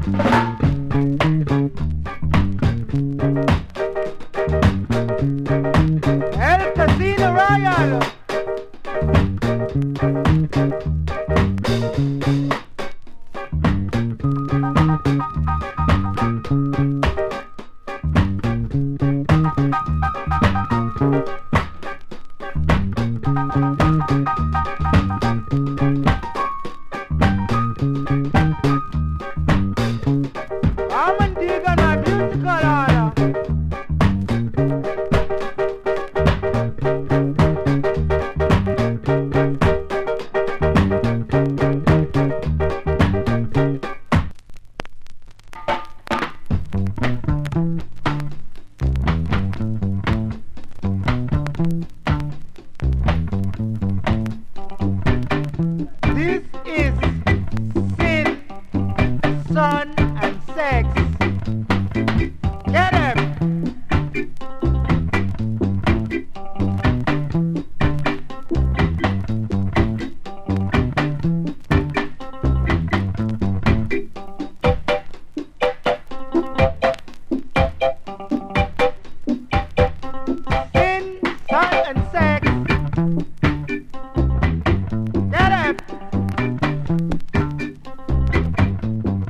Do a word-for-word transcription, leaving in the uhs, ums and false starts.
El Casino Royal. I'm a digger, my musical order. This is sin, son, and sex. Get him! Sin, son, and sex.